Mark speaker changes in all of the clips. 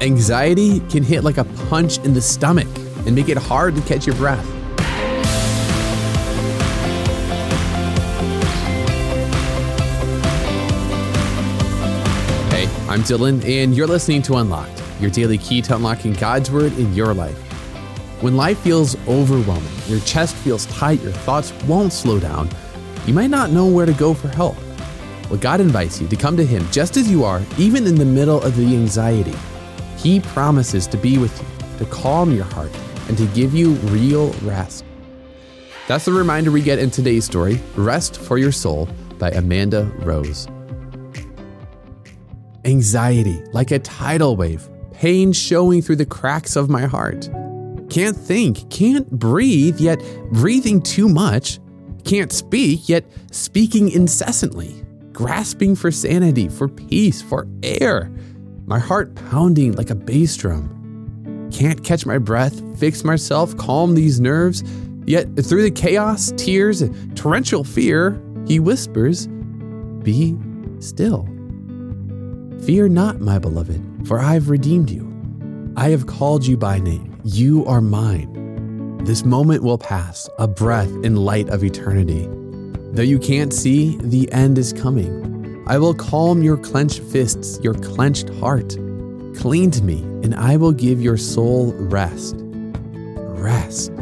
Speaker 1: Anxiety can hit like a punch in the stomach and make it hard to catch your breath. Hey, I'm Dylan, and you're listening to Unlocked, your daily key to unlocking God's Word in your life. When life feels overwhelming, your chest feels tight, your thoughts won't slow down, you might not know where to go for help. Well, God invites you to come to Him just as you are, even in the middle of the anxiety. He promises to be with you, to calm your heart, and to give you real rest. That's the reminder we get in today's story, Rest for Your Soul by Amanda Rose. Anxiety, like a tidal wave, pain showing through the cracks of my heart. Can't think, can't breathe, yet breathing too much. Can't speak, yet speaking incessantly. Grasping for sanity, for peace, for air. My heart pounding like a bass drum. Can't catch my breath, fix myself, calm these nerves. Yet through the chaos, tears, and torrential fear, He whispers, "Be still. Fear not, my beloved, for I have redeemed you. I have called you by name. You are mine. This moment will pass, a breath in light of eternity. Though you can't see, the end is coming. I will calm your clenched fists, your clenched heart. Cling to me, and I will give your soul rest." Rest.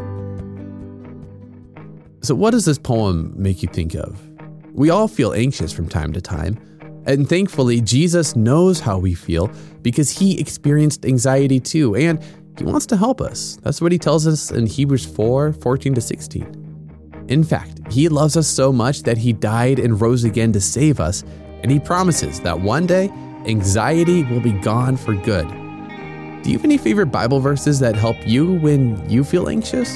Speaker 1: So what does this poem make you think of? We all feel anxious from time to time, and thankfully, Jesus knows how we feel because He experienced anxiety too, and He wants to help us. That's what He tells us in Hebrews 4:14-16. In fact, He loves us so much that He died and rose again to save us, and He promises that one day, anxiety will be gone for good. Do you have any favorite Bible verses that help you when you feel anxious?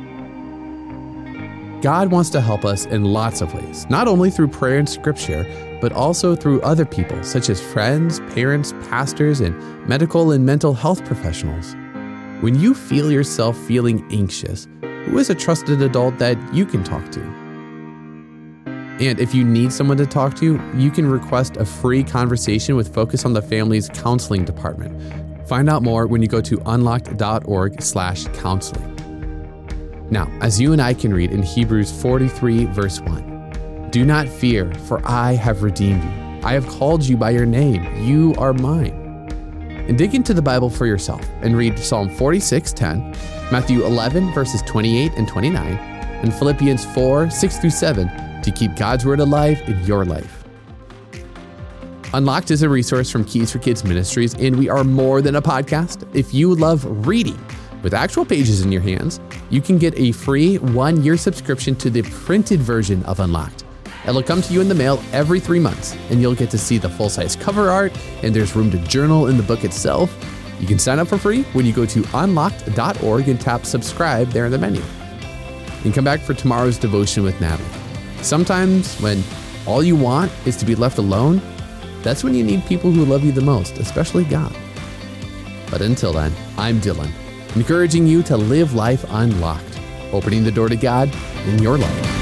Speaker 1: God wants to help us in lots of ways, not only through prayer and scripture, but also through other people, such as friends, parents, pastors, and medical and mental health professionals. When you feel yourself feeling anxious, who is a trusted adult that you can talk to? And if you need someone to talk to, you can request a free conversation with Focus on the Family's counseling department. Find out more when you go to unlocked.org/counseling. Now, as you and I can read in Hebrews 43 verse 1, "Do not fear, for I have redeemed you. I have called you by your name. You are mine." And dig into the Bible for yourself and read Psalm 46:10, Matthew 11 verses 28 and 29, and Philippians 4:6-7 to keep God's Word alive in your life. Unlocked is a resource from Keys for Kids Ministries, and we are more than a podcast. If you love reading with actual pages in your hands, you can get a free 1-year subscription to the printed version of Unlocked. It'll come to you in the mail every 3 months, and you'll get to see the full-size cover art, and there's room to journal in the book itself. You can sign up for free when you go to unlocked.org and tap subscribe there in the menu. And come back for tomorrow's devotion with Natalie. Sometimes when all you want is to be left alone, that's when you need people who love you the most, especially God. But until then, I'm Dylan, encouraging you to live life unlocked, opening the door to God in your life.